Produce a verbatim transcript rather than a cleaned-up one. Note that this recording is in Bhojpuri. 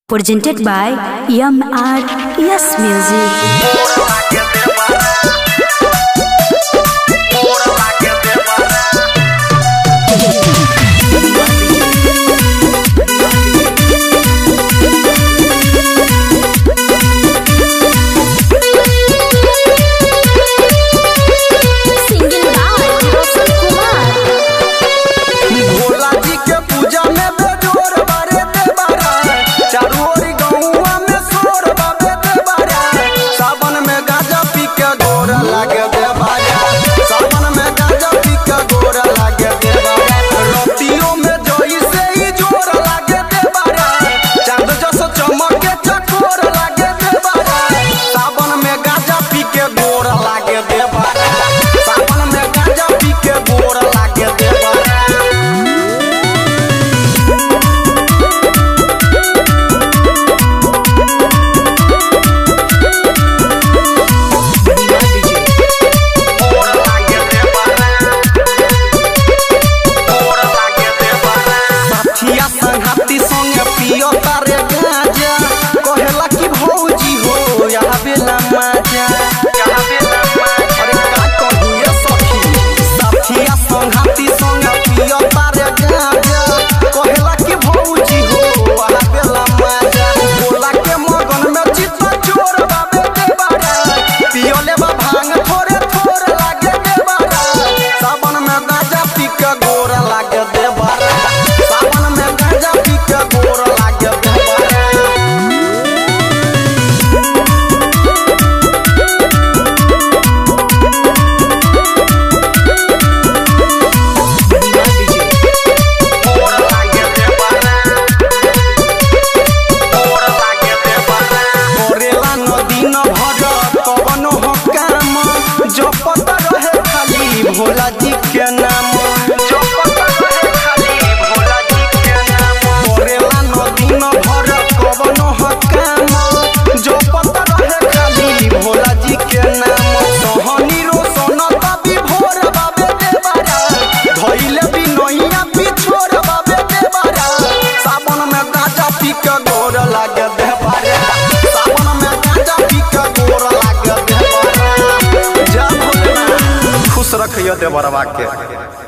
Presented by M R S Music. Bhola ji के नाम जो पता रहे खाली भोला जी के नाम करेला नदी न भर कवनो हकाम जो पता रहे खाली भोला जी के नाम सोहनी रो सोनता भी भोर बाबे देवारा धइले भी नैया पिछोर बाबे देवारा सावन में गाजा पी के गोर लागे देवारा सावन में गाजा पी के गोर लागे देवारा जा भोला खुश रखियो देवरवा के।